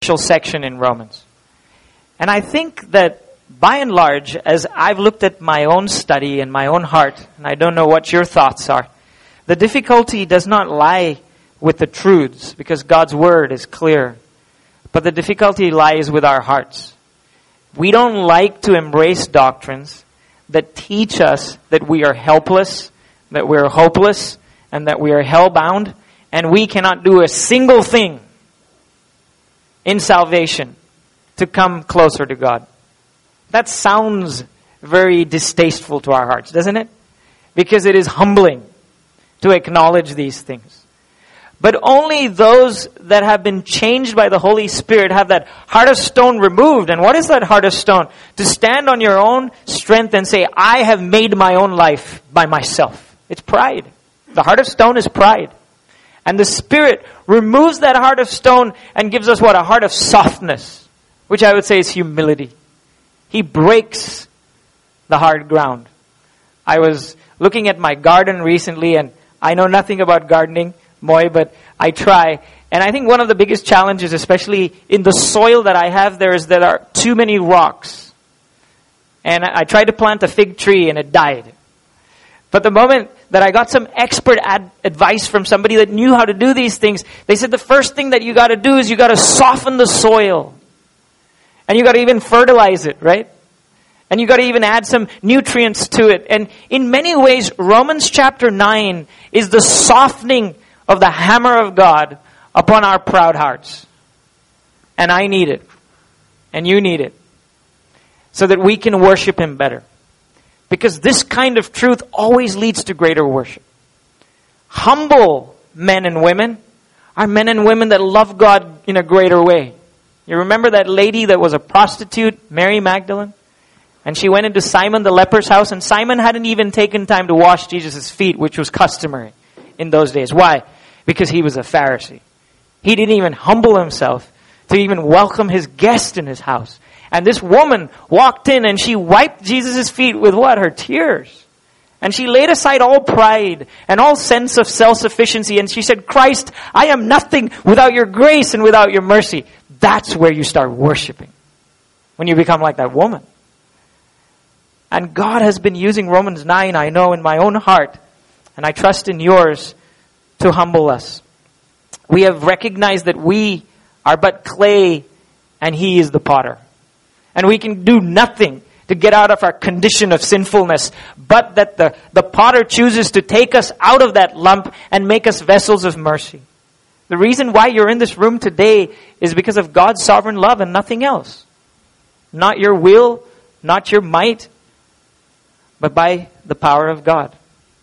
section in Romans. And I think that by and large, as I've looked at my own study and my own heart, and I don't know what your thoughts are, the difficulty does not lie with the truths, because God's word is clear. But the difficulty lies with our hearts. We don't like to embrace doctrines that teach us that we are helpless, that we are hopeless, and that we are hell-bound, and we cannot do a single thing in salvation to come closer to God. That sounds very distasteful to our hearts, doesn't it? Because it is humbling to acknowledge these things. But only those that have been changed by the Holy Spirit have that heart of stone removed. And what is that heart of stone? To stand on your own strength and say, I have made my own life by myself. It's pride. The heart of stone is pride. And the Spirit removes that heart of stone and gives us what? A heart of softness, which I would say is humility. He breaks the hard ground. I was looking at my garden recently, and I know nothing about gardening, Moy, but I try. And I think one of the biggest challenges, especially in the soil that I have there, is there are too many rocks. And I tried to plant a fig tree and it died. But the moment that I got some expert advice from somebody that knew how to do these things, they said the first thing that you got to do is you got to soften the soil. And you got to even fertilize it, right? And you got to even add some nutrients to it. And in many ways, Romans chapter 9 is the softening of the hammer of God upon our proud hearts. And I need it. And you need it. So that we can worship Him better. Because this kind of truth always leads to greater worship. Humble men and women are men and women that love God in a greater way. You remember that lady that was a prostitute, Mary Magdalene? And she went into Simon the leper's house, and Simon hadn't even taken time to wash Jesus' feet, which was customary in those days. Why? Because he was a Pharisee. He didn't even humble himself to even welcome his guest in his house. And this woman walked in and she wiped Jesus' feet with what? Her tears. And she laid aside all pride and all sense of self-sufficiency. And she said, Christ, I am nothing without your grace and without your mercy. That's where you start worshiping. When you become like that woman. And God has been using Romans 9, I know, in my own heart. And I trust in yours to humble us. We have recognized that we are but clay and He is the potter. And we can do nothing to get out of our condition of sinfulness, but that the potter chooses to take us out of that lump and make us vessels of mercy. The reason why you're in this room today is because of God's sovereign love and nothing else. Not your will, not your might, but by the power of God.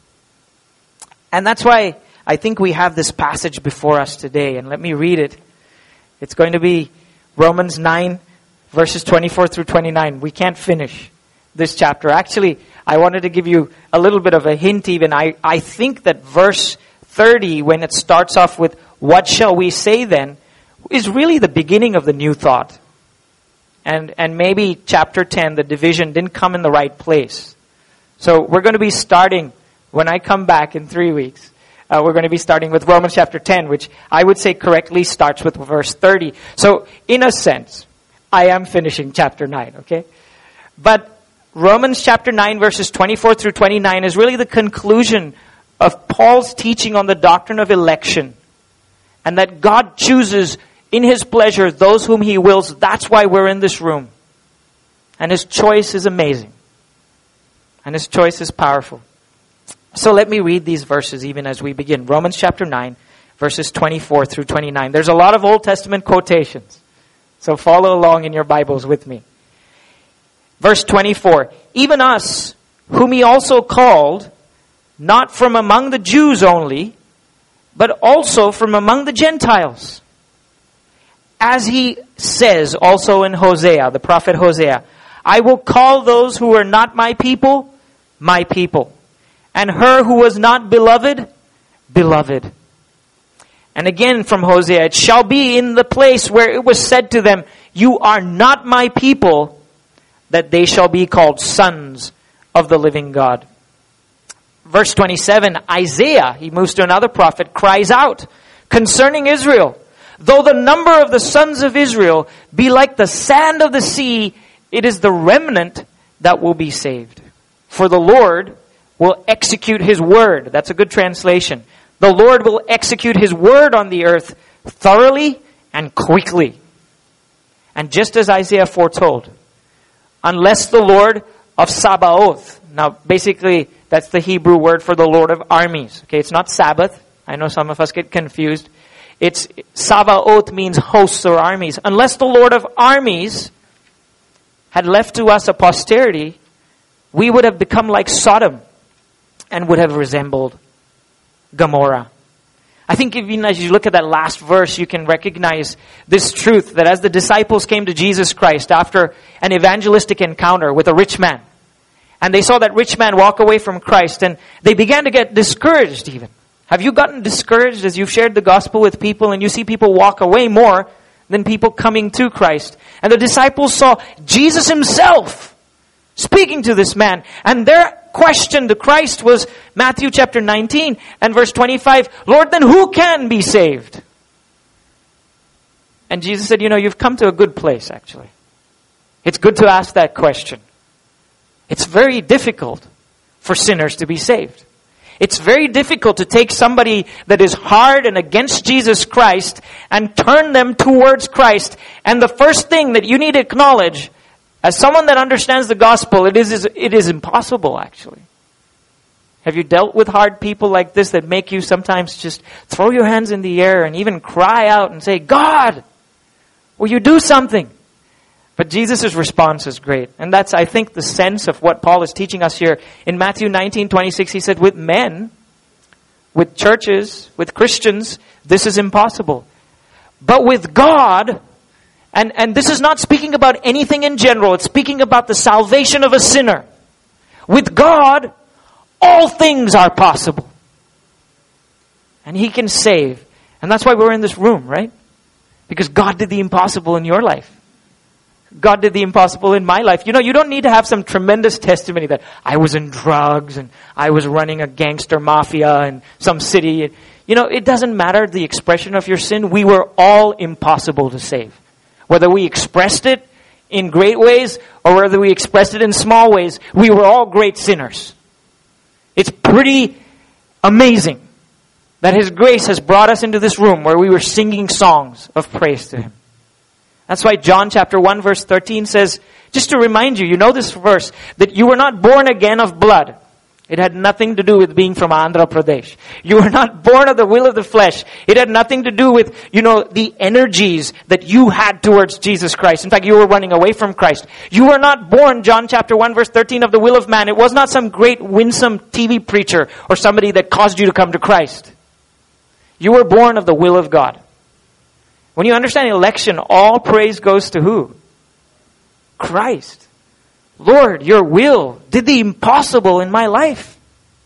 And that's why I think we have this passage before us today. And let me read it. It's going to be Romans 9, verses 24 through 29. We can't finish this chapter. Actually, I wanted to give you a little bit of a hint even. I think that verse 30, when it starts off with, what shall we say then, is really the beginning of the new thought. And maybe chapter 10, the division didn't come in the right place. So we're going to be starting, when I come back in 3 weeks, we're going to be starting with Romans chapter 10, which I would say correctly starts with verse 30. So in a sense, I am finishing chapter 9, okay? But Romans chapter 9 verses 24 through 29 is really the conclusion of Paul's teaching on the doctrine of election. And that God chooses in His pleasure those whom He wills. That's why we're in this room. And His choice is amazing. And His choice is powerful. So let me read these verses even as we begin. Romans chapter 9 verses 24 through 29. There's a lot of Old Testament quotations. So follow along in your Bibles with me. Verse 24. Even us, whom He also called, not from among the Jews only, but also from among the Gentiles. As He says also in Hosea, the prophet Hosea, I will call those who are not my people, and her who was not beloved, beloved. And again from Hosea, it shall be in the place where it was said to them, you are not my people, that they shall be called sons of the living God. Verse 27, Isaiah, he moves to another prophet, cries out concerning Israel, Though the number of the sons of Israel be like the sand of the sea, it is the remnant that will be saved. For the Lord will execute His word. That's a good translation. The Lord will execute His word on the earth thoroughly and quickly. And just as Isaiah foretold, unless the Lord of Sabaoth, now basically that's the Hebrew word for the Lord of armies. Okay, it's not Sabbath. I know some of us get confused. It's Sabaoth means hosts or armies. Unless the Lord of armies had left to us a posterity, we would have become like Sodom and would have resembled Gomorrah. I think even as you look at that last verse, you can recognize this truth that as the disciples came to Jesus Christ after an evangelistic encounter with a rich man, and they saw that rich man walk away from Christ, and they began to get discouraged even. Have you gotten discouraged as you've shared the gospel with people and you see people walk away more than people coming to Christ? And the disciples saw Jesus Himself speaking to this man, and their question to Christ was Matthew chapter 19 and verse 25, Lord, then who can be saved? And Jesus said, you've come to a good place actually. It's good to ask that question. It's very difficult for sinners to be saved. It's very difficult to take somebody that is hard and against Jesus Christ and turn them towards Christ. And the first thing that you need to acknowledge, as someone that understands the gospel, it is impossible actually. Have you dealt with hard people like this that make you sometimes just throw your hands in the air and even cry out and say, God, will you do something? But Jesus' response is great. And that's, I think, the sense of what Paul is teaching us here. In Matthew 19:26, he said, with men, with churches, with Christians, this is impossible. But with God, and this is not speaking about anything in general, it's speaking about the salvation of a sinner. With God, all things are possible. And He can save. And that's why we're in this room, right? Because God did the impossible in your life. God did the impossible in my life. You don't need to have some tremendous testimony that I was in drugs and I was running a gangster mafia in some city. It doesn't matter the expression of your sin. We were all impossible to save. Whether we expressed it in great ways or whether we expressed it in small ways, we were all great sinners. It's pretty amazing that His grace has brought us into this room where we were singing songs of praise to Him. That's why John chapter 1 verse 13 says, just to remind you, you know this verse, that you were not born again of blood. It had nothing to do with being from Andhra Pradesh. You were not born of the will of the flesh. It had nothing to do with, the energies that you had towards Jesus Christ. In fact, you were running away from Christ. You were not born, John chapter 1 verse 13, of the will of man. It was not some great winsome TV preacher or somebody that caused you to come to Christ. You were born of the will of God. When you understand election, all praise goes to who? Christ. Lord, your will did the impossible in my life.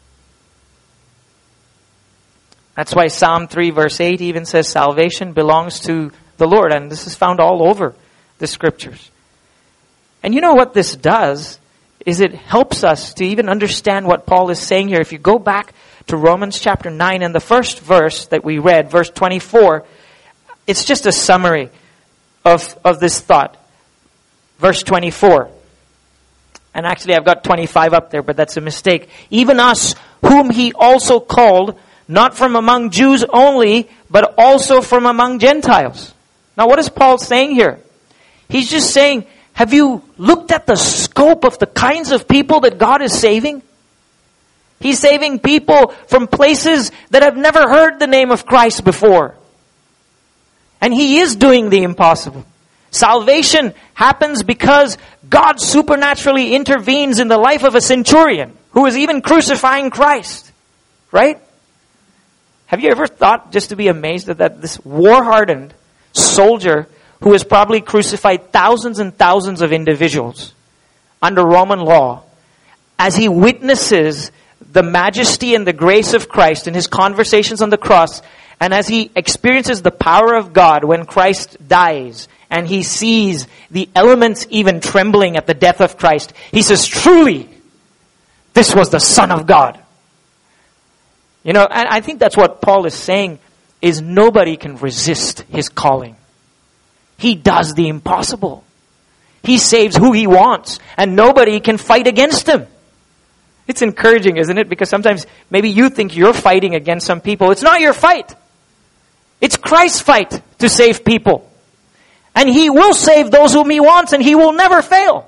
That's why Psalm 3 verse 8 even says salvation belongs to the Lord. And this is found all over the scriptures. And you know what this does is it helps us to even understand what Paul is saying here. If you go back to Romans chapter 9 and the first verse that we read, verse 24, it's just a summary of this thought. Verse 24. And actually I've got 25 up there, but that's a mistake. Even us, whom He also called, not from among Jews only, but also from among Gentiles. Now what is Paul saying here? He's just saying, have you looked at the scope of the kinds of people that God is saving? He's saving people from places that have never heard the name of Christ before. And He is doing the impossible. Salvation happens because God supernaturally intervenes in the life of a centurion who is even crucifying Christ. Right? Have you ever thought, just to be amazed at that, this war-hardened soldier who has probably crucified thousands and thousands of individuals under Roman law, as he witnesses the majesty and the grace of Christ in His conversations on the cross, and as he experiences the power of God when Christ dies, and he sees the elements even trembling at the death of Christ, he says, truly, this was the Son of God. And I think that's what Paul is saying is nobody can resist His calling. He does the impossible. He saves who He wants, and nobody can fight against Him. It's encouraging, isn't it? Because sometimes maybe you think you're fighting against some people. It's not your fight. It's Christ's fight to save people. And He will save those whom He wants, and He will never fail.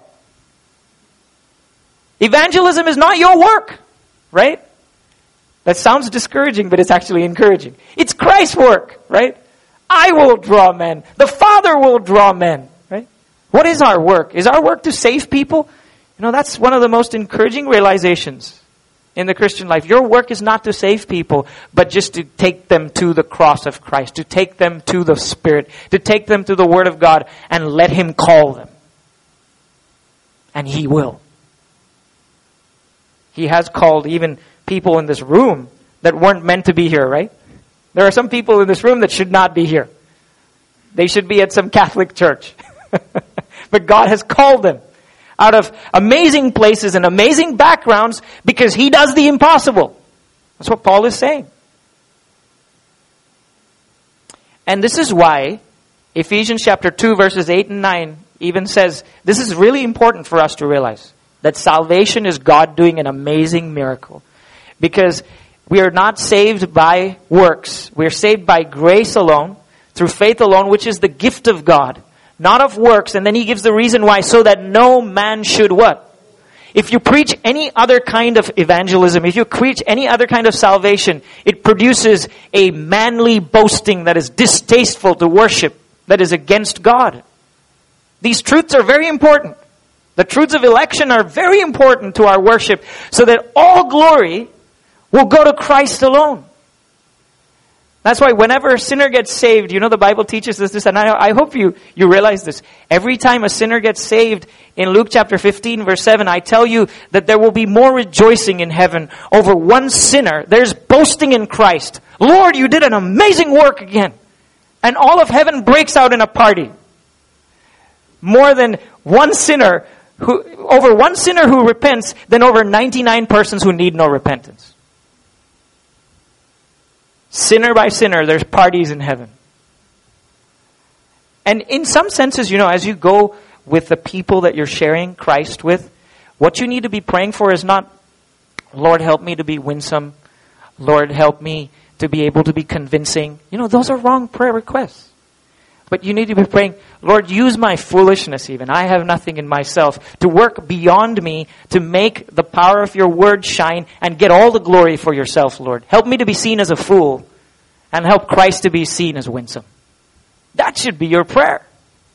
Evangelism is not your work, right? That sounds discouraging, but it's actually encouraging. It's Christ's work, right? I will draw men. The Father will draw men, right? What is our work? Is our work to save people? You know, that's one of the most encouraging realizations in the Christian life. Your work is not to save people, but just to take them to the cross of Christ, to take them to the Spirit, to take them to the Word of God and let Him call them. And He will. He has called even people in this room that weren't meant to be here, right? There are some people in this room that should not be here. They should be at some Catholic church. But God has called them out of amazing places and amazing backgrounds because He does the impossible. That's what Paul is saying. And this is why Ephesians chapter 2 verses 8 and 9 even says, this is really important for us to realize, that salvation is God doing an amazing miracle. Because we are not saved by works. We are saved by grace alone, through faith alone, which is the gift of God. Not of works. And then he gives the reason why, so that no man should what? If you preach any other kind of evangelism, if you preach any other kind of salvation, it produces a manly boasting that is distasteful to worship, that is against God. These truths are very important. The truths of election are very important to our worship, so that all glory will go to Christ alone. That's why whenever a sinner gets saved, you know the Bible teaches us this, and I hope you realize this. Every time a sinner gets saved, in Luke chapter 15 verse 7, I tell you that there will be more rejoicing in heaven over one sinner. There's boasting in Christ. Lord, you did an amazing work again. And all of heaven breaks out in a party. More than one sinner over one sinner who repents than over 99 persons who need no repentance. Sinner by sinner, there's parties in heaven. And in some senses, you know, as you go with the people that you're sharing Christ with, what you need to be praying for is not, Lord, help me to be winsome. Lord, help me to be able to be convincing. You know, those are wrong prayer requests. But you need to be praying, Lord, use my foolishness even. I have nothing in myself to work beyond me to make the power of your word shine and get all the glory for yourself, Lord. Help me to be seen as a fool and help Christ to be seen as winsome. That should be your prayer.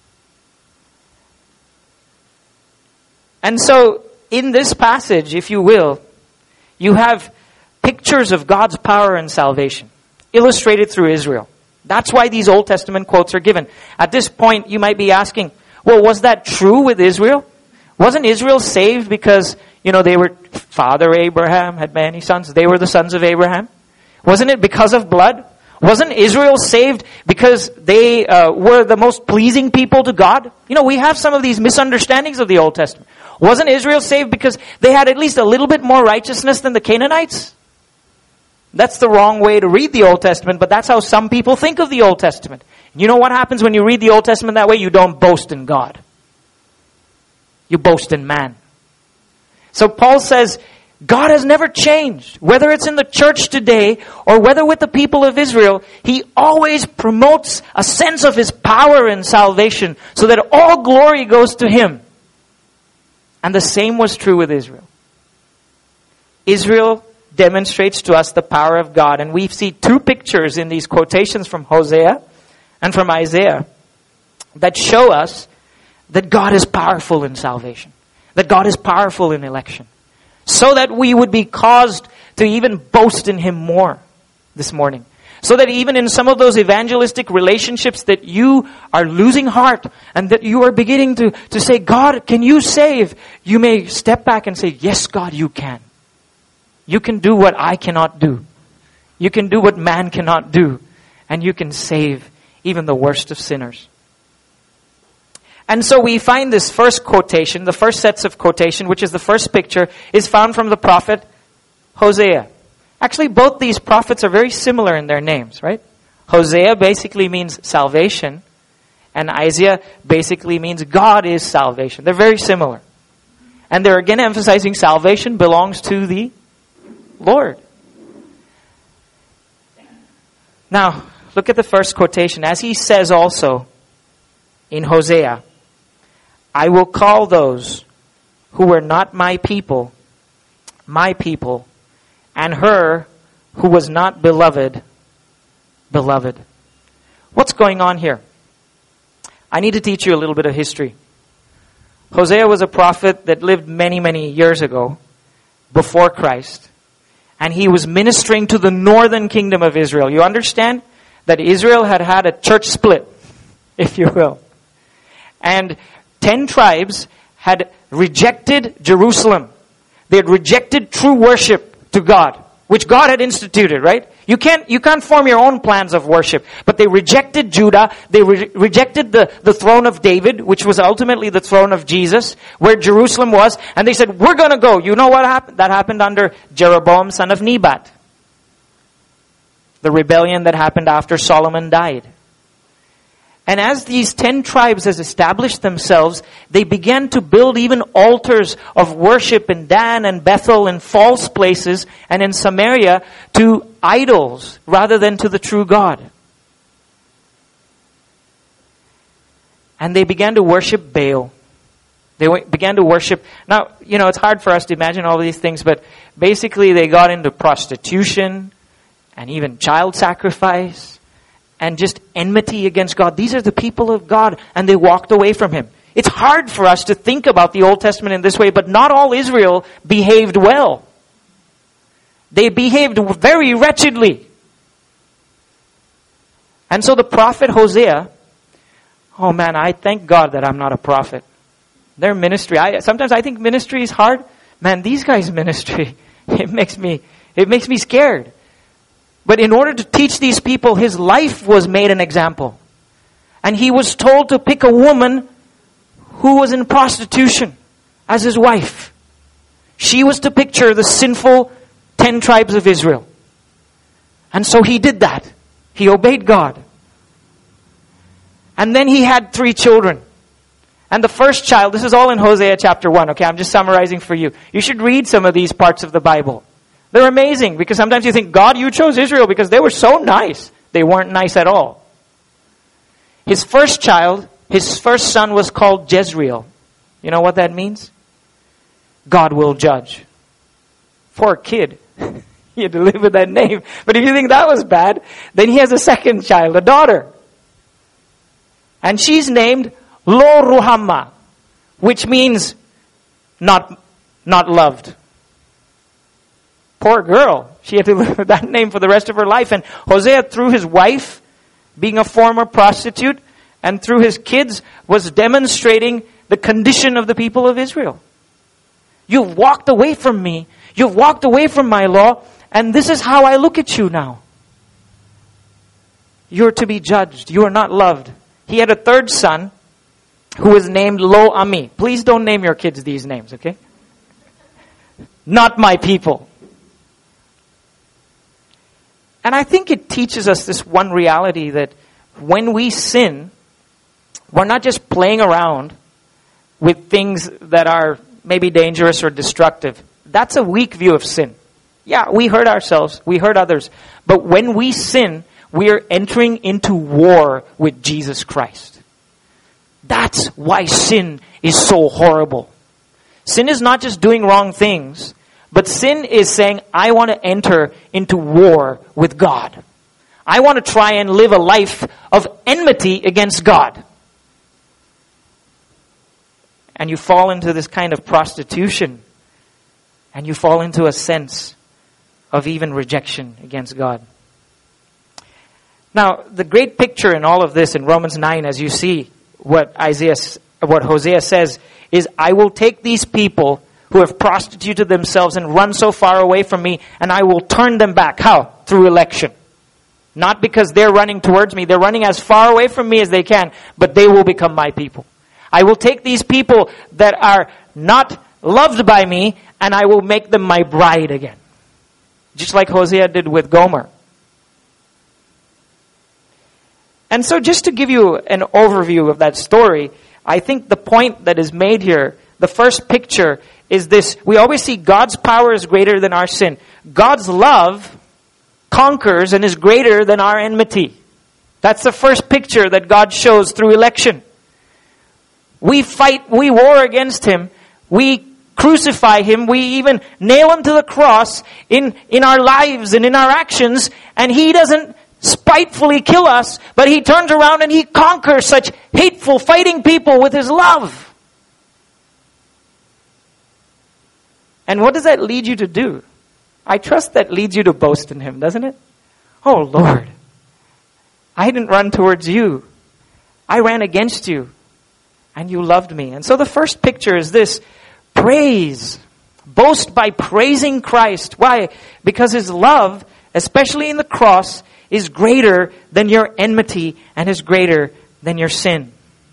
And so, in this passage, if you will, you have pictures of God's power and salvation illustrated through Israel. That's why these Old Testament quotes are given. At this point, you might be asking, well, was that true with Israel? Wasn't Israel saved because, you know, they were, Father Abraham had many sons. They were the sons of Abraham. Wasn't it because of blood? Wasn't Israel saved because they were the most pleasing people to God? You know, we have some of these misunderstandings of the Old Testament. Wasn't Israel saved because they had at least a little bit more righteousness than the Canaanites? That's the wrong way to read the Old Testament, but that's how some people think of the Old Testament. You know what happens when you read the Old Testament that way? You don't boast in God. You boast in man. So Paul says, God has never changed. Whether it's in the church today or whether with the people of Israel, He always promotes a sense of His power and salvation so that all glory goes to Him. And the same was true with Israel. Israel demonstrates to us the power of God. And we see two pictures in these quotations from Hosea and from Isaiah that show us that God is powerful in salvation. That God is powerful in election. So that we would be caused to even boast in Him more this morning. So that even in some of those evangelistic relationships that you are losing heart and that you are beginning to say, God, can you save? You may step back and say, yes, God, you can. You can do what I cannot do. You can do what man cannot do. And you can save even the worst of sinners. And so we find this first quotation, the first sets of quotation, which is the first picture, is found from the prophet Hosea. Actually, both these prophets are very similar in their names, right? Hosea basically means salvation, and Isaiah basically means God is salvation. They're very similar. And they're again emphasizing salvation belongs to the Lord. Now, look at the first quotation. As he says also in Hosea, I will call those who were not my people, and her who was not beloved, beloved. What's going on here? I need to teach you a little bit of history. Hosea was a prophet that lived many, many years ago, before Christ. And he was ministering to the northern kingdom of Israel. You understand that Israel had had a church split, if you will. And 10 tribes had rejected Jerusalem. They had rejected true worship to God, which God had instituted, right? You can't form your own plans of worship. But they rejected Judah. They rejected the throne of David, which was ultimately the throne of Jesus, where Jerusalem was. And they said, we're going to go. You know what happened? That happened under Jeroboam, son of Nebat. The rebellion that happened after Solomon died. And as these 10 tribes has established themselves, they began to build even altars of worship in Dan and Bethel and false places and in Samaria to idols rather than to the true God. And they began to worship Baal. They began to worship. Now, it's hard for us to imagine all of these things, but basically they got into prostitution and even child sacrifice. And just enmity against God. These are the people of God, and they walked away from Him. It's hard for us to think about the Old Testament in this way, but not all Israel behaved well. They behaved very wretchedly. And so the prophet Hosea, oh man, I thank God that I'm not a prophet. Their ministry, sometimes I think ministry is hard. Man, these guys' ministry, it makes me scared. But in order to teach these people, his life was made an example. And he was told to pick a woman who was in prostitution as his wife. She was to picture the sinful 10 tribes of Israel. And so he did that. He obeyed God. And then he had 3 children. And the first child, this is all in Hosea chapter 1, okay? I'm just summarizing for you. You should read some of these parts of the Bible. They're amazing because sometimes you think, God, you chose Israel because they were so nice. They weren't nice at all. His first child, his first son was called Jezreel. You know what that means? God will judge. Poor kid. He had to live with that name. But if you think that was bad, then he has a second child, a daughter. And she's named Lo Ruhamah, which means not loved. Poor girl. She had to live with that name for the rest of her life. And Hosea, through his wife, being a former prostitute, and through his kids, was demonstrating the condition of the people of Israel. You've walked away from me. You've walked away from my law. And this is how I look at you now. You're to be judged. You are not loved. He had a third son who was named Lo Ami. Please don't name your kids these names, okay? Not my people. And I think it teaches us this one reality that when we sin, we're not just playing around with things that are maybe dangerous or destructive. That's a weak view of sin. Yeah, we hurt ourselves, we hurt others. But when we sin, we are entering into war with Jesus Christ. That's why sin is so horrible. Sin is not just doing wrong things. But sin is saying, I want to enter into war with God. I want to try and live a life of enmity against God. And you fall into this kind of prostitution. And you fall into a sense of even rejection against God. Now, the great picture in all of this in Romans 9, as you see what Hosea says, is I will take these people who have prostituted themselves and run so far away from me, and I will turn them back. How? Through election. Not because they're running towards me. They're running as far away from me as they can, but they will become my people. I will take these people that are not loved by me, and I will make them my bride again. Just like Hosea did with Gomer. And so just to give you an overview of that story, I think the point that is made here, the first picture is this. We always see God's power is greater than our sin. God's love conquers and is greater than our enmity. That's the first picture that God shows through election. We fight, we war against Him. We crucify Him. We even nail Him to the cross in our lives and in our actions. And He doesn't spitefully kill us, but He turns around and He conquers such hateful, fighting people with His love. And what does that lead you to do? I trust that leads you to boast in Him, doesn't it? Oh Lord, I didn't run towards you. I ran against you. And you loved me. And so the first picture is this. Praise. Boast by praising Christ. Why? Because His love, especially in the cross, is greater than your enmity and is greater than your sin.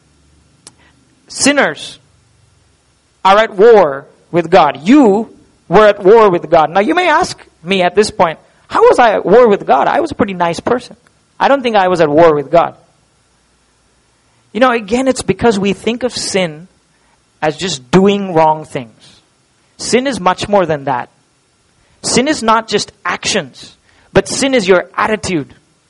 Sinners are at war with God. You were at war with God. Now you may ask me at this point, how was I at war with God? I was a pretty nice person. I don't think I was at war with God. You know, again, it's because we think of sin as just doing wrong things. Sin is much more than that. Sin is not just actions, but sin is your attitude.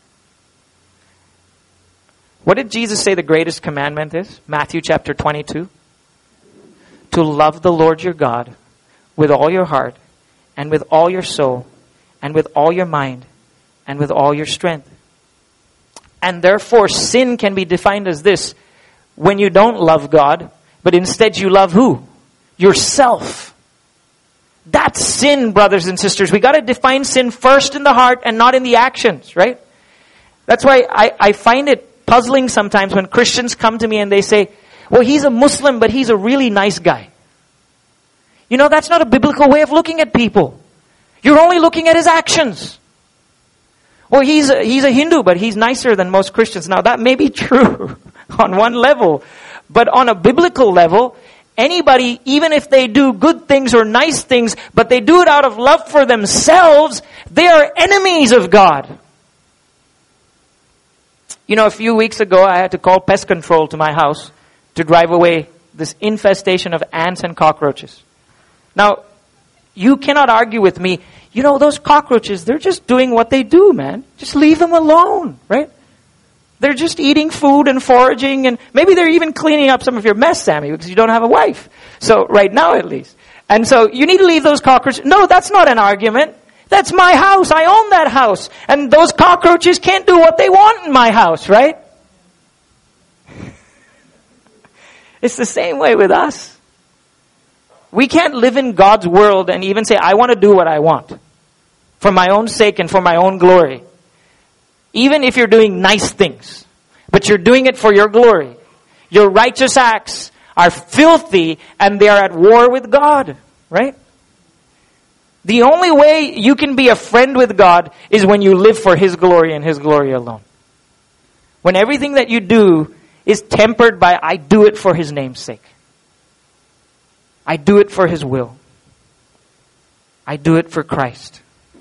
What did Jesus say the greatest commandment is? Matthew chapter 22. To love the Lord your God with all your heart and with all your soul and with all your mind and with all your strength. And therefore, sin can be defined as this. When you don't love God, but instead you love who? Yourself. That's sin, brothers and sisters. We got to define sin first in the heart and not in the actions, right? That's why I find it puzzling sometimes when Christians come to me and they say, well, he's a Muslim, but he's a really nice guy. You know, that's not a biblical way of looking at people. You're only looking at his actions. Well, he's a Hindu, but he's nicer than most Christians. Now, that may be true on one level. But on a biblical level, anybody, even if they do good things or nice things, but they do it out of love for themselves, they are enemies of God. You know, a few weeks ago, I had to call pest control to my house to drive away this infestation of ants and cockroaches. Now, you cannot argue with me. You know, those cockroaches, they're just doing what they do, man. Just leave them alone, right? They're just eating food and foraging, and maybe they're even cleaning up some of your mess, Sammy, because you don't have a wife. So, right now at least. And so, you need to leave those cockroaches. No, that's not an argument. That's my house. I own that house. And those cockroaches can't do what they want in my house, right? It's the same way with us. We can't live in God's world and even say, I want to do what I want. For my own sake and for my own glory. Even if you're doing nice things. But you're doing it for your glory. Your righteous acts are filthy and they are at war with God. Right? The only way you can be a friend with God is when you live for His glory and His glory alone. When everything that you do is tempered by, I do it for His name's sake. I do it for His will. I do it for Christ.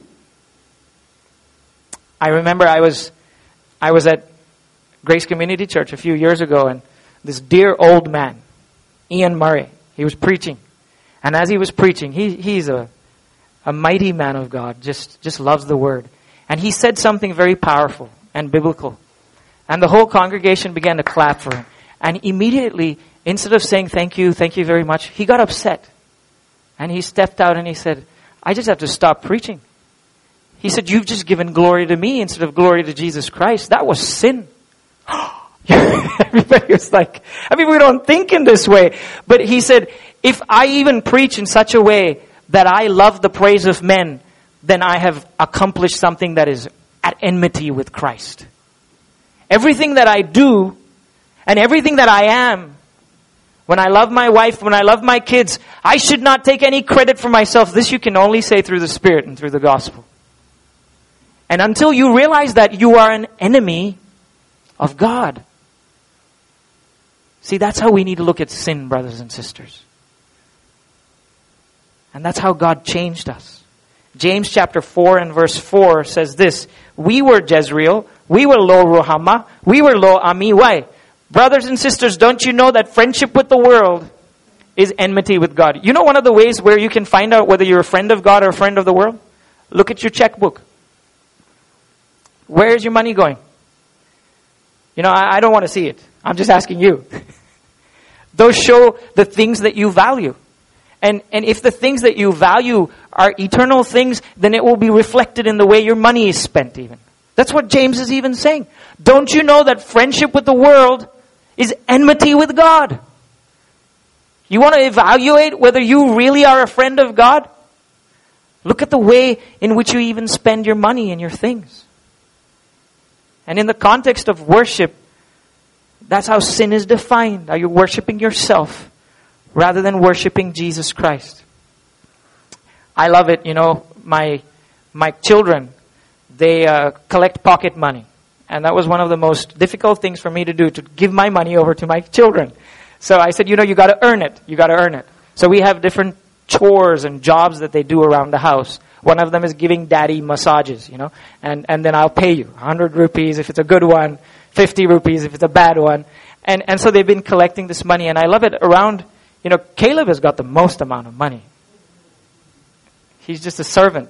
I remember I was at Grace Community Church a few years ago, and this dear old man, Ian Murray, he was preaching. And as he was preaching, he's a mighty man of God, just loves the Word. And he said something very powerful and biblical. And the whole congregation began to clap for him. And immediately, instead of saying thank you very much, he got upset. And he stepped out and he said, I just have to stop preaching. He said, you've just given glory to me instead of glory to Jesus Christ. That was sin. Everybody was like, I mean, we don't think in this way. But he said, if I even preach in such a way that I love the praise of men, then I have accomplished something that is at enmity with Christ. Everything that I do and everything that I am, when I love my wife, when I love my kids, I should not take any credit for myself. This you can only say through the Spirit and through the gospel. And until you realize that you are an enemy of God. See, that's how we need to look at sin, brothers and sisters. And that's how God changed us. James chapter 4 and verse 4 says this, we were Jezreel, We were lo ruhama. We were lo ami. Why? Brothers and sisters, don't you know that friendship with the world is enmity with God? You know one of the ways where you can find out whether you're a friend of God or a friend of the world? Look at your checkbook. Where is your money going? You know, I don't want to see it. I'm just asking you. Those show the things that you value. And if the things that you value are eternal things, then it will be reflected in the way your money is spent even. That's what James is even saying. Don't you know that friendship with the world is enmity with God? You want to evaluate whether you really are a friend of God? Look at the way in which you even spend your money and your things. And in the context of worship, that's how sin is defined. Are you worshiping yourself rather than worshiping Jesus Christ? I love it. You know, my children, they collect pocket money. And that was one of the most difficult things for me to do, to give my money over to my children. So I said, you know, you got to earn it. You got to earn it. So we have different chores and jobs that they do around the house. One of them is giving daddy massages, you know, and then I'll pay you 100 rupees if it's a good one, 50 rupees if it's a bad one. And so they've been collecting this money, and I love it. Around, you know, Caleb has got the most amount of money. He's just a servant.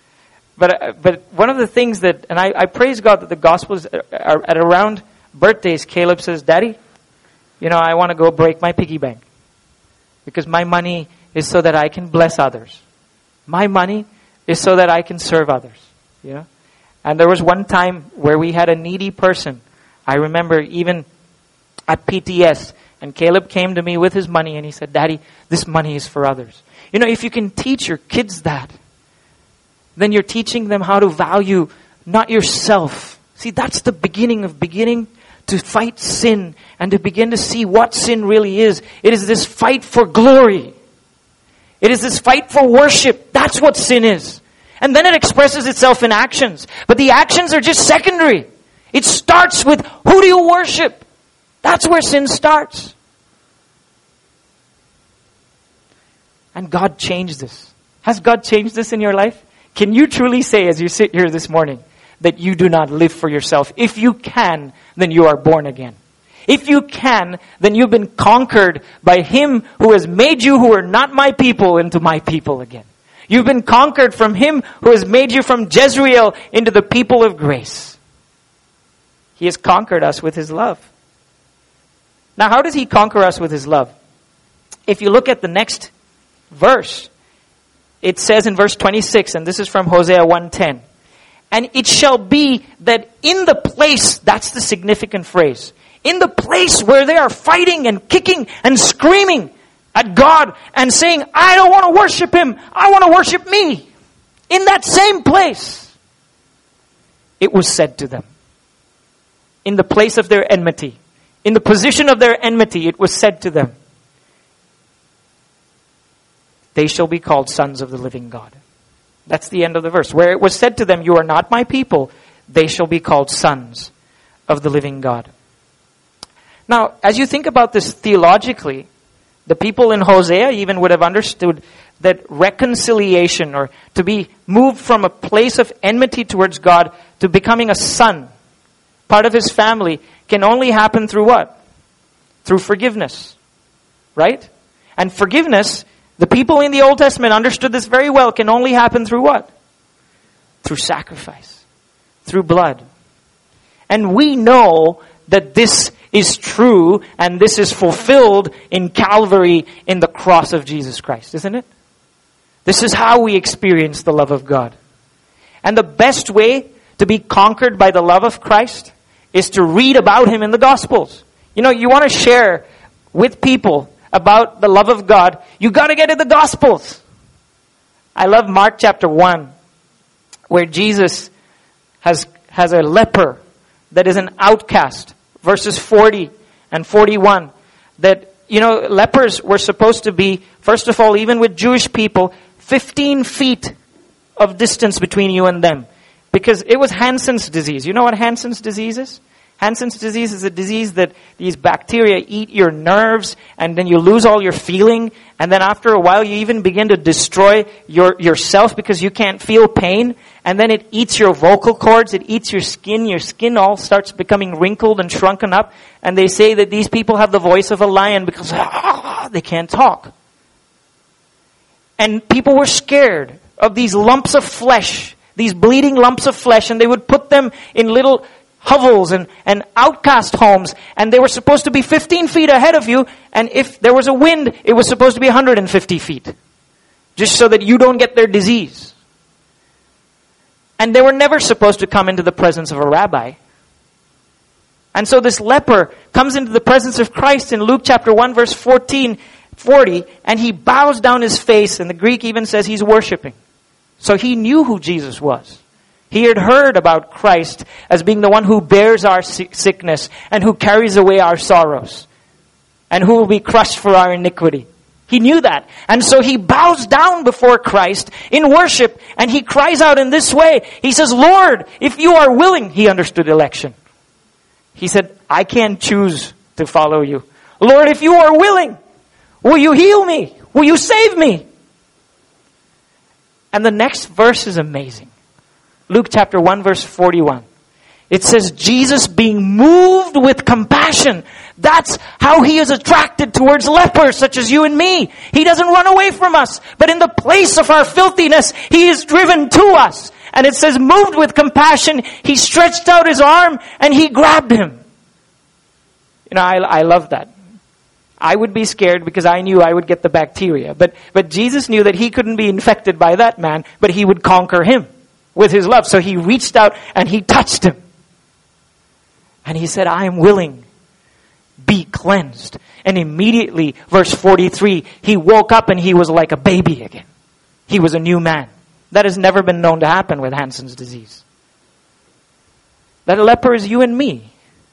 But one of the things that, and I praise God that the Gospels are at around birthdays, Caleb says, Daddy, you know, I want to go break my piggy bank. Because my money is so that I can bless others. My money is so that I can serve others. You know? And there was one time where we had a needy person. I remember even at PTS, and Caleb came to me with his money and he said, Daddy, this money is for others. You know, if you can teach your kids that, then you're teaching them how to value not yourself. See, that's the beginning to fight sin and to begin to see what sin really is. It is this fight for glory. It is this fight for worship. That's what sin is. And then it expresses itself in actions. But the actions are just secondary. It starts with, who do you worship? That's where sin starts. And God changed this. Has God changed this in your life? Can you truly say, as you sit here this morning, that you do not live for yourself? If you can, then you are born again. If you can, then you've been conquered by Him who has made you who are not my people into my people again. You've been conquered from Him who has made you from Jezreel into the people of grace. He has conquered us with His love. Now, how does He conquer us with His love? If you look at the next verse, it says in verse 26, and this is from Hosea 1:10, and it shall be that in the place, that's the significant phrase, in the place where they are fighting and kicking and screaming at God and saying, I don't want to worship Him, I want to worship me. In that same place, it was said to them. In the place of their enmity, in the position of their enmity, it was said to them, they shall be called sons of the living God. That's the end of the verse. Where it was said to them, you are not my people, they shall be called sons of the living God. Now, as you think about this theologically, the people in Hosea even would have understood that reconciliation, or to be moved from a place of enmity towards God to becoming a son, part of His family, can only happen through what? Through forgiveness. Right? And forgiveness, the people in the Old Testament understood this very well, can only happen through what? Through sacrifice. Through blood. And we know that this is true and this is fulfilled in Calvary in the cross of Jesus Christ, isn't it? This is how we experience the love of God. And the best way to be conquered by the love of Christ is to read about Him in the Gospels. You know, you want to share with people about the love of God, you got to get in the Gospels. I love Mark chapter 1, where Jesus has a leper that is an outcast. Verses 40 and 41. That, you know, lepers were supposed to be, first of all, even with Jewish people, 15 feet of distance between you and them. Because it was Hansen's disease. You know what Hansen's disease is? Hansen's disease is a disease that these bacteria eat your nerves, and then you lose all your feeling, and then after a while you even begin to destroy yourself because you can't feel pain, and then it eats your vocal cords, it eats your skin all starts becoming wrinkled and shrunken up, and they say that these people have the voice of a lion because they can't talk. And people were scared of these lumps of flesh, these bleeding lumps of flesh, and they would put them in little hovels and outcast homes, and they were supposed to be 15 feet ahead of you, and if there was a wind, it was supposed to be 150 feet, just so that you don't get their disease. And they were never supposed to come into the presence of a rabbi. And so this leper comes into the presence of Christ in Luke chapter 1 verse 40, and he bows down his face, and the Greek even says he's worshiping. So he knew who Jesus was. He had heard about Christ as being the one who bears our sickness and who carries away our sorrows and who will be crushed for our iniquity. He knew that. And so he bows down before Christ in worship, and he cries out in this way. He says, Lord, if you are willing, he understood election. He said, I can't choose to follow you. Lord, if you are willing, will you heal me? Will you save me? And the next verse is amazing. Luke chapter 1 verse 41. It says, Jesus being moved with compassion. That's how he is attracted towards lepers such as you and me. He doesn't run away from us, but in the place of our filthiness, he is driven to us. And it says, moved with compassion, he stretched out his arm and he grabbed him. You know, I love that. I would be scared because I knew I would get the bacteria. But Jesus knew that he couldn't be infected by that man, but he would conquer him with his love. So he reached out and he touched him. And he said, I am willing. Be cleansed. And immediately, verse 43, he woke up and he was like a baby again. He was a new man. That has never been known to happen with Hansen's disease. That leper is you and me.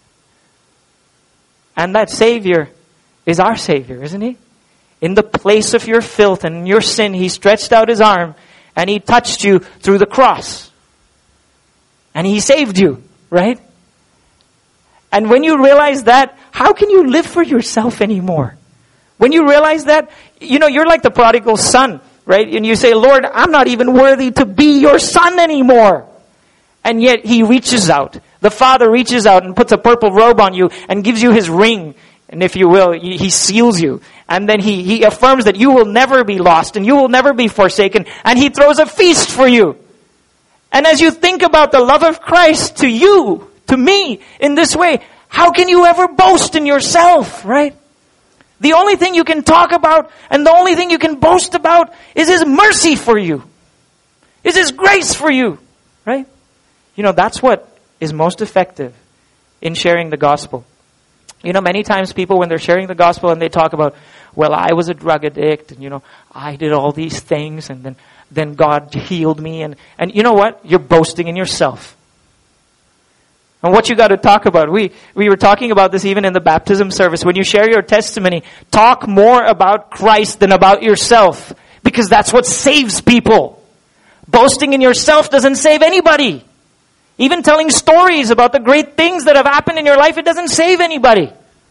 And that Savior is our Savior, isn't he? In the place of your filth and your sin, he stretched out his arm and he touched you through the cross. And he saved you, right? And when you realize that, how can you live for yourself anymore? When you realize that, you know, you're like the prodigal son, right? And you say, Lord, I'm not even worthy to be your son anymore. And yet he reaches out. The Father reaches out and puts a purple robe on you and gives you his ring. And if you will, he seals you. And then he affirms that you will never be lost and you will never be forsaken. And he throws a feast for you. And as you think about the love of Christ to you, to me, in this way, how can you ever boast in yourself, right? The only thing you can talk about and the only thing you can boast about is his mercy for you. Is his grace for you, right? You know, that's what is most effective in sharing the gospel. You know, many times people, when they're sharing the gospel and they talk about, well, I was a drug addict and, you know, I did all these things and then God healed me. And you know what? You're boasting in yourself. And what you got to talk about, we were talking about this even in the baptism service. When you share your testimony, talk more about Christ than about yourself. Because that's what saves people. Boasting in yourself doesn't save anybody. Even telling stories about the great things that have happened in your life, it doesn't save anybody.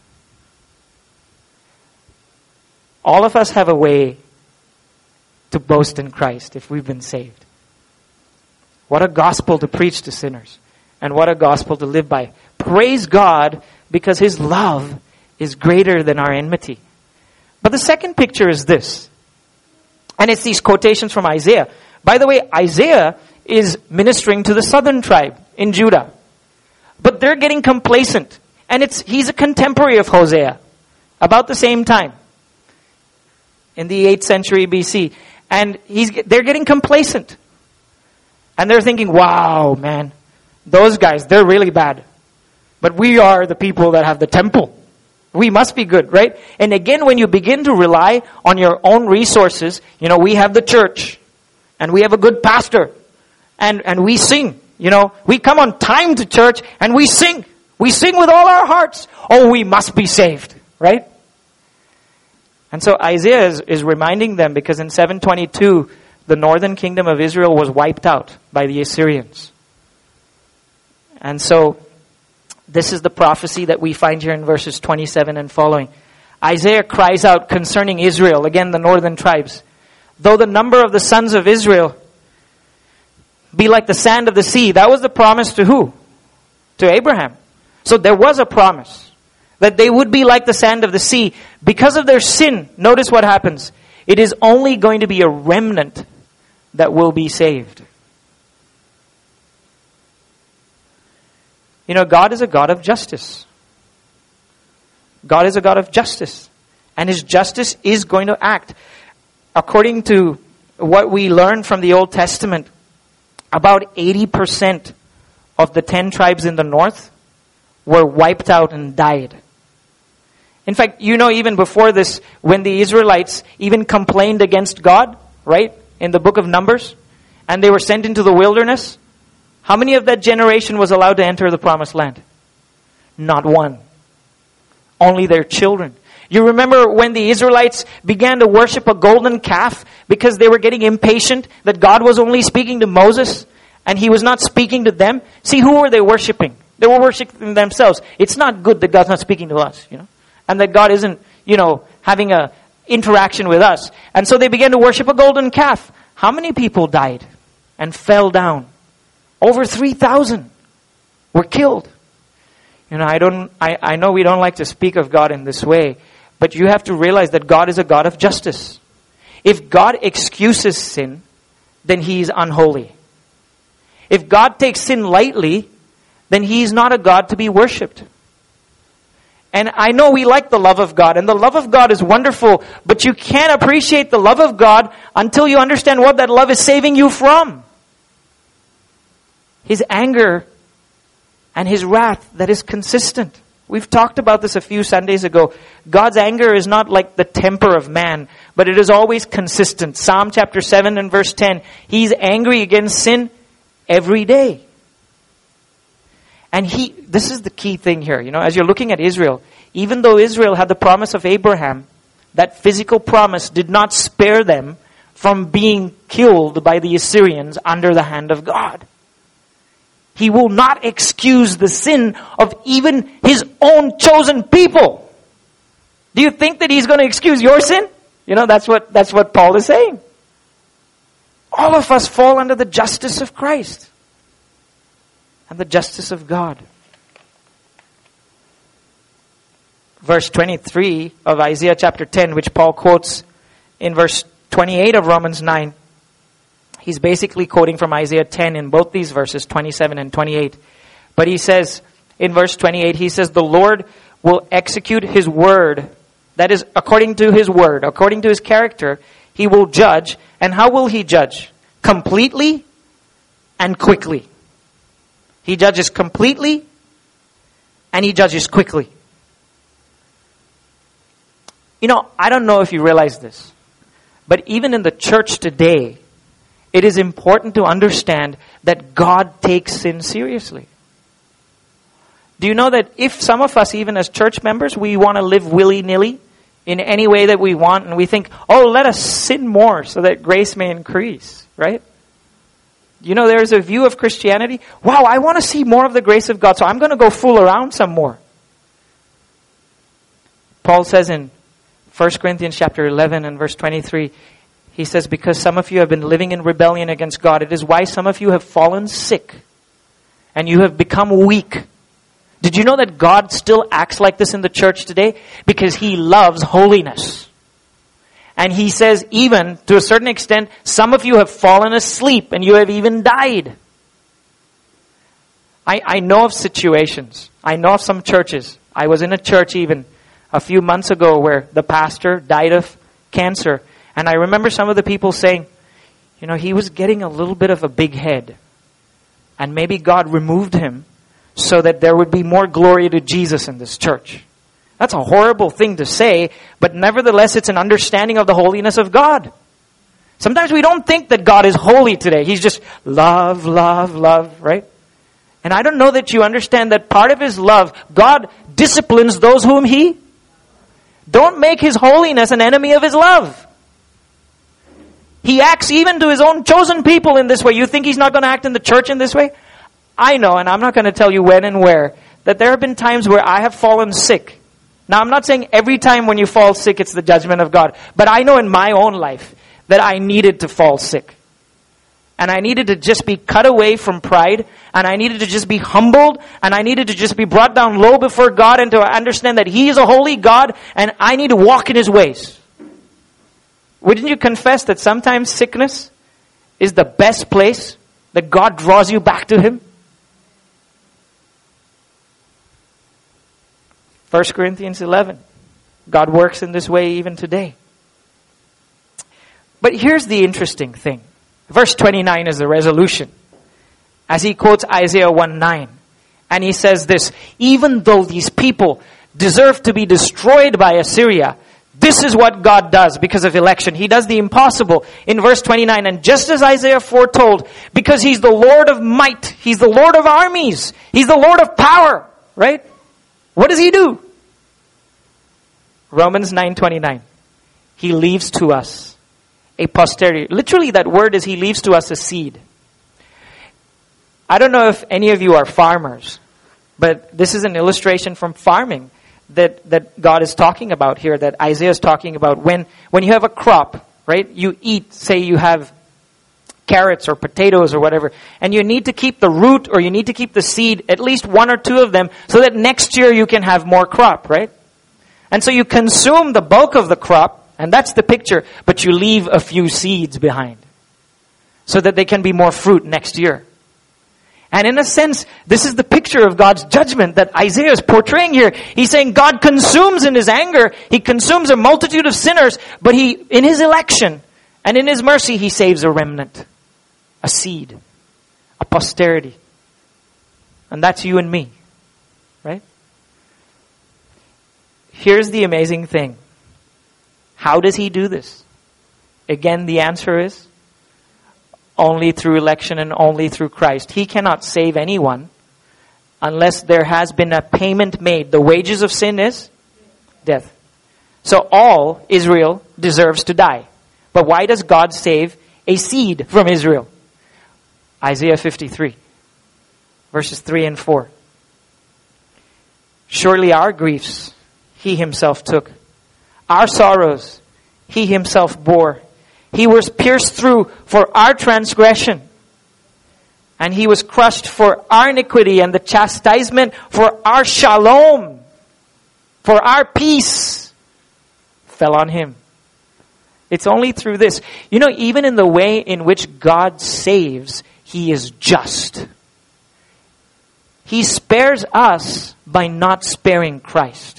All of us have a way to boast in Christ if we've been saved. What a gospel to preach to sinners. And what a gospel to live by. Praise God because his love is greater than our enmity. But the second picture is this. And it's these quotations from Isaiah. By the way, Isaiah is ministering to the southern tribe in Judah. But they're getting complacent. And he's a contemporary of Hosea. About the same time. In the 8th century BC. And they're getting complacent. And they're thinking, wow, man. Those guys, they're really bad. But we are the people that have the temple. We must be good, right? And again, when you begin to rely on your own resources, you know, we have the church. And we have a good pastor. And we sing. You know, we come on time to church and we sing. We sing with all our hearts. Oh, we must be saved, right? And so Isaiah is reminding them because in 722, the northern kingdom of Israel was wiped out by the Assyrians. And so This is the prophecy that we find here in verses 27 and following. Isaiah cries out concerning Israel, again the northern tribes. Though the number of the sons of Israel be like the sand of the sea. That was the promise to who? To Abraham. So there was a promise that they would be like the sand of the sea. Because of their sin, notice what happens. It is only going to be a remnant that will be saved. You know, God is a God of justice. God is a God of justice. And His justice is going to act. According to what we learn from the Old Testament, about 80% of the 10 tribes in the north were wiped out and died. In fact, you know, even before this, when the Israelites even complained against God, right, in the book of Numbers, and they were sent into the wilderness, how many of that generation was allowed to enter the promised land? Not one. Only their children. You remember when the Israelites began to worship a golden calf because they were getting impatient that God was only speaking to Moses and He was not speaking to them? See, who were they worshiping? They were worshiping themselves. It's not good that God's not speaking to us, you know, and that God isn't, you know, having a interaction with us. And so they began to worship a golden calf. How many people died and fell down? Over 3,000 were killed. You know, I know we don't like to speak of God in this way, but you have to realize that God is a God of justice. If God excuses sin, then He is unholy. If God takes sin lightly, then He is not a God to be worshipped. And I know we like the love of God, and the love of God is wonderful, but you can't appreciate the love of God until you understand what that love is saving you from. His anger and His wrath that is consistent. We've talked about this a few Sundays ago. God's anger is not like the temper of man, but it is always consistent. Psalm chapter 7 and verse 10. He's angry against sin every day. And this is the key thing here. You know, as you're looking at Israel, even though Israel had the promise of Abraham, that physical promise did not spare them from being killed by the Assyrians under the hand of God. He will not excuse the sin of even His own chosen people. Do you think that He's going to excuse your sin? You know, that's what Paul is saying. All of us fall under the justice of Christ and the justice of God. Verse 23 of Isaiah chapter 10, which Paul quotes in verse 28 of Romans 9. He's basically quoting from Isaiah 10 in both these verses, 27 and 28. But he says, in verse 28, he says, the Lord will execute His word. That is, according to His word, according to His character, He will judge. And how will He judge? Completely and quickly. He judges completely and He judges quickly. You know, I don't know if you realize this, but even in the church today, it is important to understand that God takes sin seriously. Do you know that if some of us, even as church members, we want to live willy-nilly in any way that we want, and we think, oh, let us sin more so that grace may increase, right? You know, there's a view of Christianity, wow, I want to see more of the grace of God, so I'm going to go fool around some more. Paul says in 1 Corinthians chapter 11 and verse 23, he says, because some of you have been living in rebellion against God, it is why some of you have fallen sick and you have become weak. Did you know that God still acts like this in the church today? Because He loves holiness. And He says, even to a certain extent, some of you have fallen asleep and you have even died. I know of situations. I know of some churches. I was in a church even a few months ago where the pastor died of cancer. And I remember some of the people saying, you know, he was getting a little bit of a big head. And maybe God removed him so that there would be more glory to Jesus in this church. That's a horrible thing to say, but nevertheless it's an understanding of the holiness of God. Sometimes we don't think that God is holy today. He's just love, love, love, right? And I don't know that you understand that part of His love, God disciplines those whom He... Don't make His holiness an enemy of His love. He acts even to His own chosen people in this way. You think He's not going to act in the church in this way? I know, and I'm not going to tell you when and where, that there have been times where I have fallen sick. Now, I'm not saying every time when you fall sick, it's the judgment of God. But I know in my own life that I needed to fall sick. And I needed to just be cut away from pride. And I needed to just be humbled. And I needed to just be brought down low before God and to understand that He is a holy God and I need to walk in His ways. Wouldn't you confess that sometimes sickness is the best place that God draws you back to Him? 1 Corinthians 11. God works in this way even today. But here's the interesting thing. Verse 29 is the resolution. As he quotes Isaiah 1:9. And he says this, even though these people deserve to be destroyed by Assyria, this is what God does because of election. He does the impossible in verse 29. And just as Isaiah foretold, because He's the Lord of might, He's the Lord of armies, He's the Lord of power, right? What does He do? Romans 9:29. He leaves to us a posterity. Literally that word is He leaves to us a seed. I don't know if any of you are farmers, but this is an illustration from farming that God is talking about here, that Isaiah is talking about. When you have a crop, right, you eat, say you have carrots or potatoes or whatever, and you need to keep the root or you need to keep the seed, at least one or two of them, so that next year you can have more crop, right? And so you consume the bulk of the crop, and that's the picture, but you leave a few seeds behind so that they can be more fruit next year. And in a sense, this is the picture of God's judgment that Isaiah is portraying here. He's saying God consumes in His anger. He consumes a multitude of sinners, but He, in His election and in His mercy, He saves a remnant, a seed, a posterity. And that's you and me, right? Here's the amazing thing. How does He do this? Again, the answer is only through election and only through Christ. He cannot save anyone unless there has been a payment made. The wages of sin is death. So all Israel deserves to die. But why does God save a seed from Israel? Isaiah 53, verses 3 and 4. Surely our griefs He Himself took. Our sorrows He Himself bore. He was pierced through for our transgression, and He was crushed for our iniquity, and the chastisement for our shalom, for our peace, fell on Him. It's only through this. You know, even in the way in which God saves, He is just. He spares us by not sparing Christ.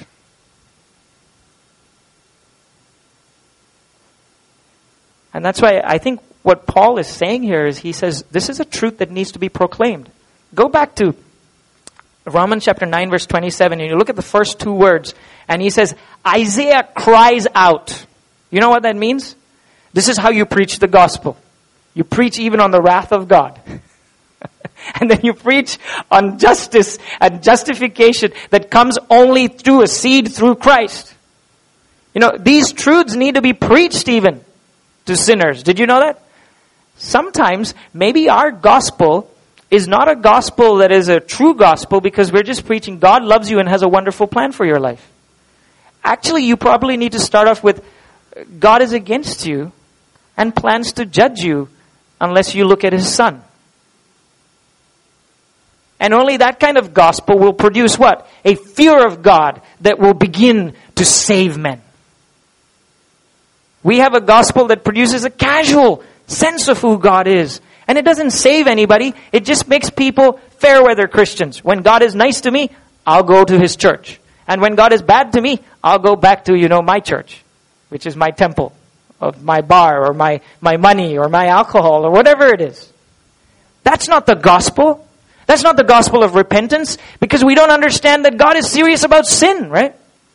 And that's why I think what Paul is saying here is he says, this is a truth that needs to be proclaimed. Go back to Romans chapter 9 verse 27 and you look at the first two words and he says, Isaiah cries out. You know what that means? This is how you preach the gospel. You preach even on the wrath of God. And then you preach on justice and justification that comes only through a seed through Christ. You know, these truths need to be preached even to sinners. Did you know that? Sometimes maybe our gospel is not a gospel that is a true gospel because we're just preaching God loves you and has a wonderful plan for your life. Actually, you probably need to start off with God is against you and plans to judge you unless you look at His Son. And only that kind of gospel will produce what? A fear of God that will begin to save men. We have a gospel that produces a casual sense of who God is. And it doesn't save anybody. It just makes people fair weather Christians. When God is nice to me, I'll go to His church. And when God is bad to me, I'll go back to, my church, which is my temple, or my bar, or my money, or my alcohol, or whatever it is. That's not the gospel. That's not the gospel of repentance, because we don't understand that God is serious about sin, right?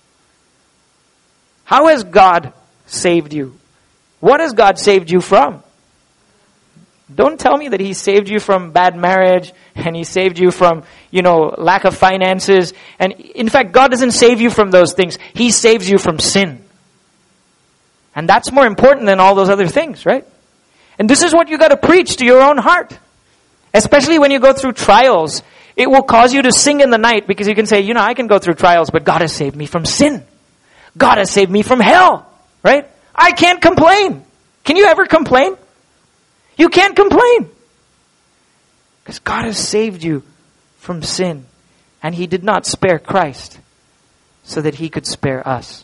How has God saved you? What has God saved you from? Don't tell me that He saved you from bad marriage and He saved you from, lack of finances. And in fact, God doesn't save you from those things. He saves you from sin. And that's more important than all those other things, right? And this is what you got to preach to your own heart. Especially when you go through trials. It will cause you to sing in the night because you can say, I can go through trials, but God has saved me from sin. God has saved me from hell, right? I can't complain. Can you ever complain? You can't complain. Because God has saved you from sin. And He did not spare Christ so that He could spare us.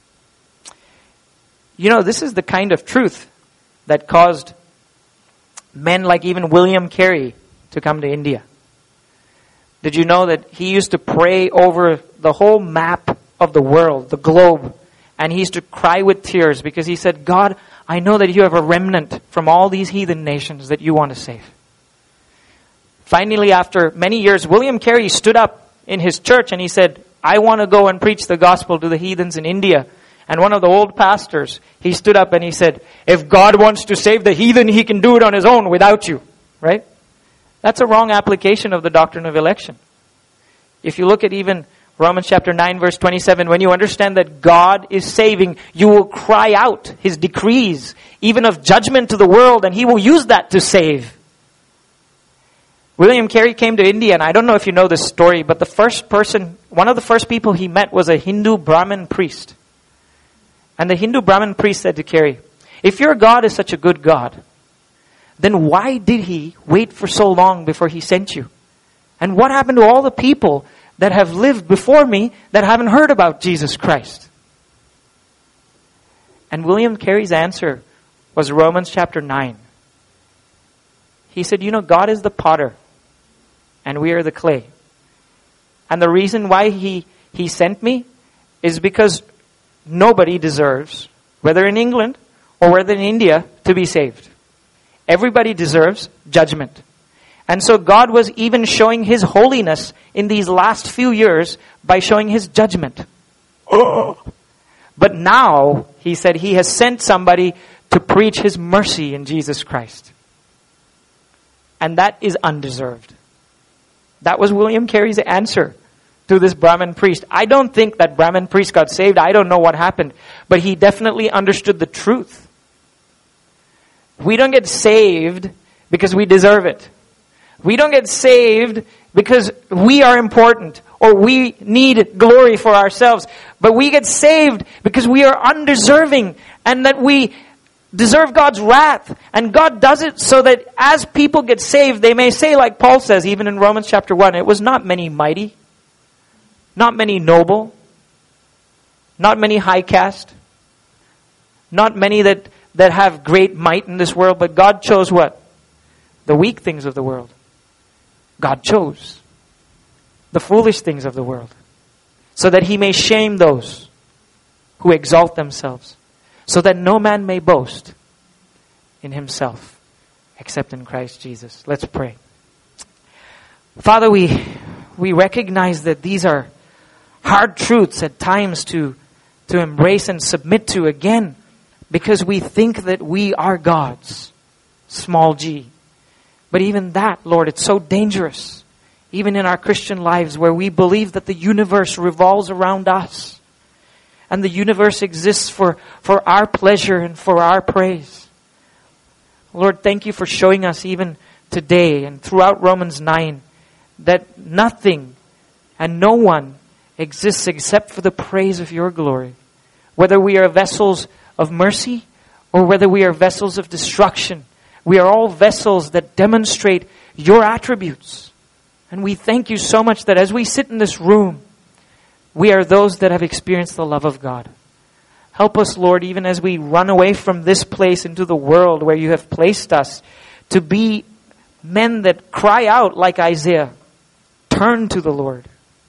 This is the kind of truth that caused men like even William Carey to come to India. Did you know that he used to pray over the whole map of the world, the globe, and he used to cry with tears because he said, God, I know that you have a remnant from all these heathen nations that you want to save. Finally, after many years, William Carey stood up in his church and he said, I want to go and preach the gospel to the heathens in India. And one of the old pastors, he stood up and he said, if God wants to save the heathen, He can do it on His own without you. Right? That's a wrong application of the doctrine of election. If you look at even Romans chapter 9 verse 27, when you understand that God is saving, you will cry out His decrees, even of judgment to the world, and He will use that to save. William Carey came to India, and I don't know if you know this story, but one of the first people he met was a Hindu Brahmin priest. And the Hindu Brahmin priest said to Carey, if your God is such a good God, then why did He wait for so long before He sent you? And what happened to all the people that have lived before me that haven't heard about Jesus Christ? And William Carey's answer was Romans chapter 9. He said, God is the potter and we are the clay. And the reason why He sent me is because nobody deserves, whether in England or whether in India, to be saved. Everybody deserves judgment. And so God was even showing His holiness in these last few years by showing His judgment. But now, He said, He has sent somebody to preach His mercy in Jesus Christ. And that is undeserved. That was William Carey's answer to this Brahmin priest. I don't think that Brahmin priest got saved. I don't know what happened. But he definitely understood the truth. We don't get saved because we deserve it. We don't get saved because we are important or we need glory for ourselves. But we get saved because we are undeserving and that we deserve God's wrath. And God does it so that as people get saved, they may say, like Paul says, even in Romans chapter 1, it was not many mighty, not many noble, not many high caste, not many that have great might in this world, but God chose what? The weak things of the world. God chose the foolish things of the world so that He may shame those who exalt themselves, so that no man may boast in himself except in Christ Jesus. Let's pray. Father, we recognize that these are hard truths at times to embrace and submit to, again, because we think that we are God's, small g. But even that, Lord, it's so dangerous, even in our Christian lives where we believe that the universe revolves around us. And the universe exists for our pleasure and for our praise. Lord, thank You for showing us even today and throughout Romans 9 that nothing and no one exists except for the praise of Your glory. Whether we are vessels of mercy or whether we are vessels of destruction, we are all vessels that demonstrate Your attributes. And we thank You so much that as we sit in this room, we are those that have experienced the love of God. Help us, Lord, even as we run away from this place into the world where You have placed us, to be men that cry out like Isaiah, turn to the Lord.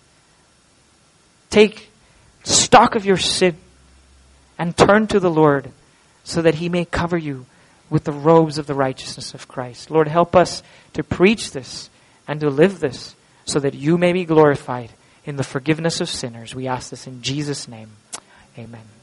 Take stock of your sin and turn to the Lord so that He may cover you with the robes of the righteousness of Christ. Lord, help us to preach this and to live this so that You may be glorified in the forgiveness of sinners. We ask this in Jesus' name. Amen.